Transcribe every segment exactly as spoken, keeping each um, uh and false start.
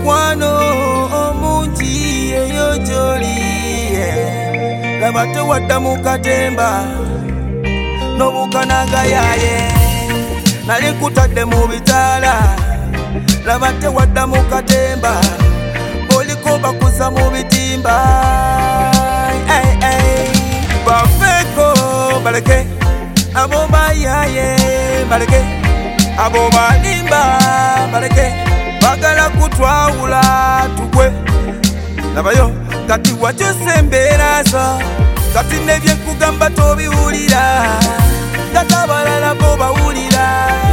mukwano omungi eyo gy'oli laba tewadda mu katemba n'obukanaga yaye nali nkutadde mu bitaala laba tewadda mu katemba boliko bakuza mu bitimba bafeeko baleke abo bayaye baleke abo balimba baleke bagala kutwawula tugwe labayo kati wakyusa embeera zo kati nebyenkugamba tobiwulira kati abalala bo bawulira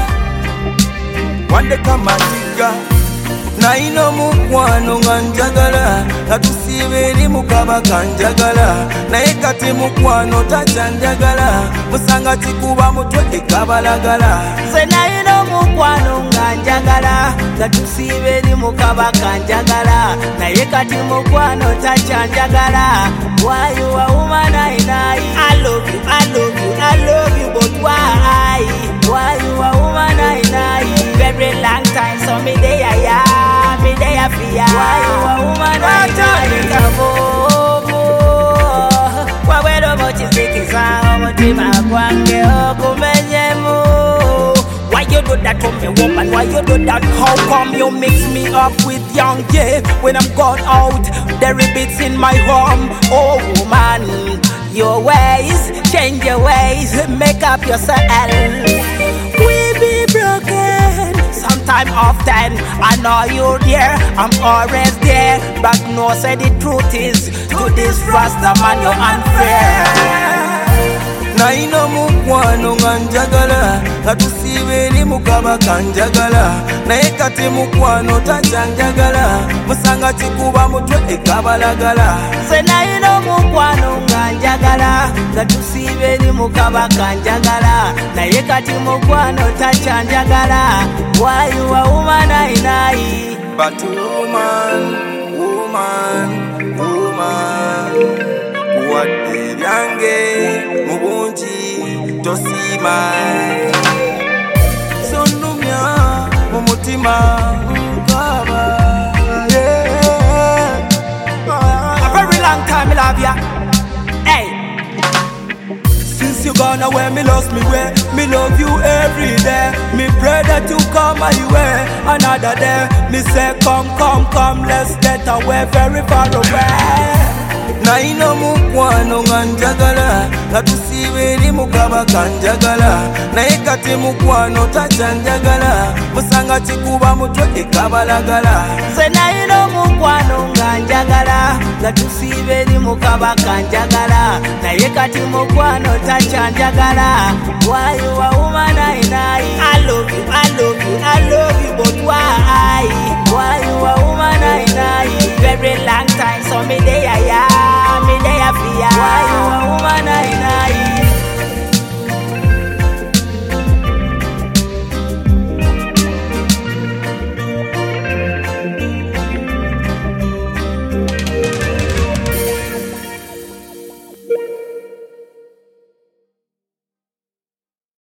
wandeka matiga nayina omukwano nga njagala katusiiba eri mukaba kanjagala naye kati mukwano takyanjagala musanga kikuba mutwe ekabalagala nze nayina omukwano nga njagala katusiiba eri mukaba kanjagala naye kati mukwano takyanjagala. Why you a woman I know? I love you, I love you, I love you, but why? Why you a woman I know? Very long time, so me day I am, me day I feel. Why you a woman I know? Why we don't want to speak his own, but him a wange okumenyemu. Why you do that to me, woman? Why you do that? How come you mix me up with young yeah? When I'm gone out, there are bits in my home. Oh woman, your ways, change your ways, make up yourself. We be broken, sometime often. I know you're there, I'm always there, but no say the truth is, to this Rasta man you're unfair. nayina mukwano nga njagala katusiiba eri mukaba kanjagala naye kati mukwano takyanjagala musanga kikuba mutwe ekabalagala nze nayina omukwano nga njagala katusiiba eri mukaba kanjagala naye kati mukwano takyanjagala. Why you a woman I know? But woman, woman, woman wadde byange mubungi tosima sonumya mu mutima nkaba a very long time I love ya. Hey, since you gone away me lost me way, me love you every day, me pray that you come my way another day. Me say come come come let's get away very far away. nayina mukwano nga njagala katusiiba eri mukaba kanjagala naye kati mukwano takyanjagala musanga kikuba mutwe ekabalagala nze nayina omukwano nga njagala katusiiba eri mukaba kanjagala naye kati mukwano takyanjagala. Why you a woman I know? I love you,